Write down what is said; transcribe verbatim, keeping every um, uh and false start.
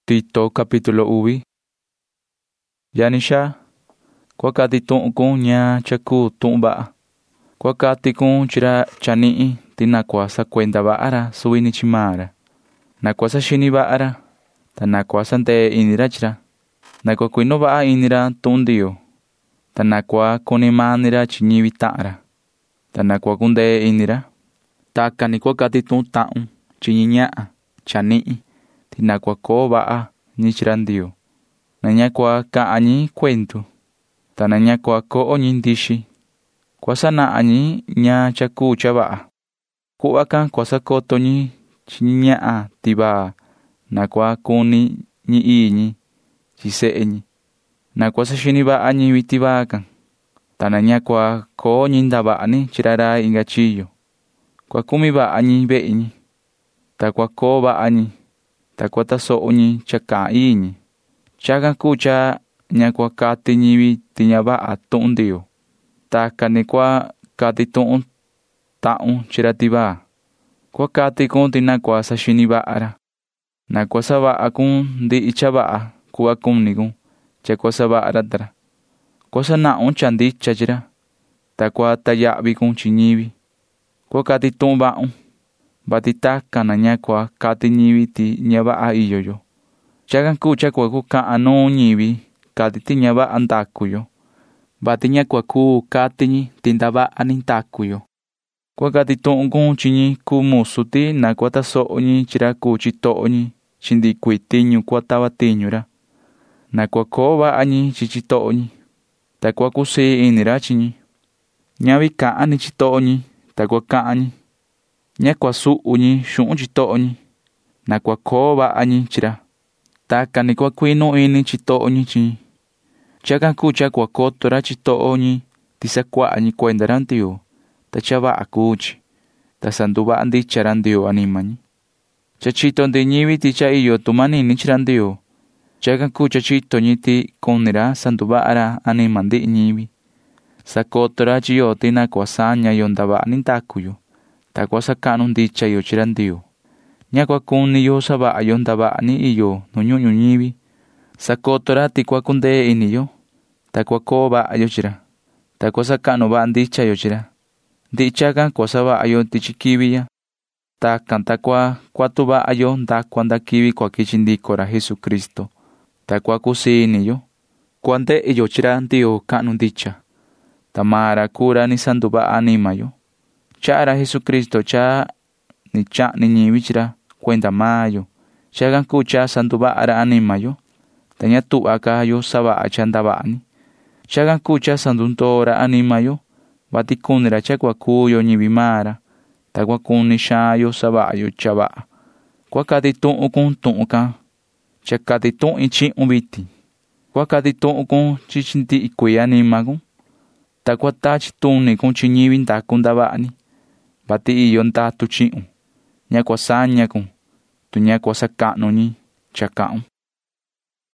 Tito capítulo uvi. Yanisha, kuakati tu'un kun ña chaku tu'un va'a. Kuakati kun chira chani'i ti nakua sakuenda va'ara suvi ni chimara. Nakua saxini va'ara, ta nakua santee inira chira. Nakua kuino va'a inira tu'un Ndiyo, ta nakua kuni manira chi ñivi ta'ara. Ta nakua kundee inira. Takani kuakati tu'un ta'un chi ñiña'a chani'i ti nakua koo va'a ñi chira Ndiyo. Na ñakua ka'an ñi kuentu, ta na ñakua ko'o ñi ndixi. Kuasana'a ñi ña chaku cha va'a. Ku'va kan kuasakoto ñi chi ñiña'a tivaa nakua kuni ñi ii ñi chi se'e ñi. Nakua saxini va'a ñivi tivaa kan, ta na ñakua koo ñi ndava'ani chira raa inka chiyo. Kua kumi va'a ñi ve'i ñi, ta kua koo va'a ñi, ta kua taso'o ñi cha ka'an ii ñi. Chakan kuu cha ñakua kati ñivi ti ña va'a tu'un Ndiyo. Takani kua kati tu'un ta'un chira tivaa. Kua kati kun ti nakua saxini va'ara. Nakua sava'a kun ndi'i cha va'a kuva kuni kun cha kua sava'ara tara. Kua sana'un cha ndicha chira, ta kua taya'vi kun chi ñivi. Kua kati tu'un va'un, vati takan na ñakua kati ñivi ti ña va'a iyo yo. Chakan kuu cha kua kuka'an nuu ñivi kati ti ña va'a ndaku yo, vati ñakua kuu kati ñi ti ndava'a ni ndaku yo. Kua kati tu'un kun chi ñi kuu musu ti nakua taso'o ñi chira kuu chito'o ñi chi ndi kuii tiñu kua tava tiñu ra. Nakua koo va'a ñi chi chito'o ñi, ta kua kusii inira chi ñi. Ñavi ka'an ni chito'o ñi, ta kua ka'an ñi. Ñakua su'u ñi xu'un chito'o ñi. Nakua koo va'a ñi chira. Takani kua kuinu ini chito'o ñi chi ñi. Chakan kuu cha kua koto ra chito'o ñi ti sakua'a ñi kuenda ra Ndiyo, ta cha va'a kuu chi, ta sanduva'a ndicha ra Ndiyo anima ñi. Cha chito ndi ñivi ti cha iyo tumanini chi ra Ndiyo. Chakan kuu cha chito ñi ti kuni ra sanduva'a ra anima ndi'i ñivi. Sakoto ra chi yo ti nakua saña yo ndava'a ni ndaku yo, ta kua saka'nu ndicha yo chi ra Ndiyo. Ñakua kuni yo sava'a yo ndava'a ni iyo nu ñu'u ñuñivi. Sakoto ra ti kua kundee ini yo, ta kua koo va'a yo chira, ta kua saka'nu va'a ndicha yo chira. Ndi'i chakan kua sava'a yo tichi kivi ya. Takan ta kua kuatu va'a yo ndakua nda kivi kua kichi ndiko ra Jesucristo, ta kua kusii ini yo. Kua nde'e yo chira Ndiyo ka'nu ndicha, ta mara kuu ra ni sanduva'a anima yo. Cha'a ra Jesucristo cha ni cha'ni ñivi chira kuenda maa yo. Chakan kuu cha sanduva'a ra anima yo, ta ña tu'va ka yo sava'a cha ndava'ani. Chakan kuu cha sandundoo ra anima yo, vati kuni ra cha kua kuu yo ñivi maa ra, ta kua kuni xaan yo sava'a yo cha va'a. Kua kati tu'un kun tu'un kan, cha kati tu'in chi'un viti. Kua kati tu'un kun chi chi ndi'i kuii anima kun, ta kua tachi tuni kun chi ñivi ndaku ndava'ani, vati iyo ndatu chi'un. Ñakua saña kun, tu ñakua saka'nu ñi cha ka'un.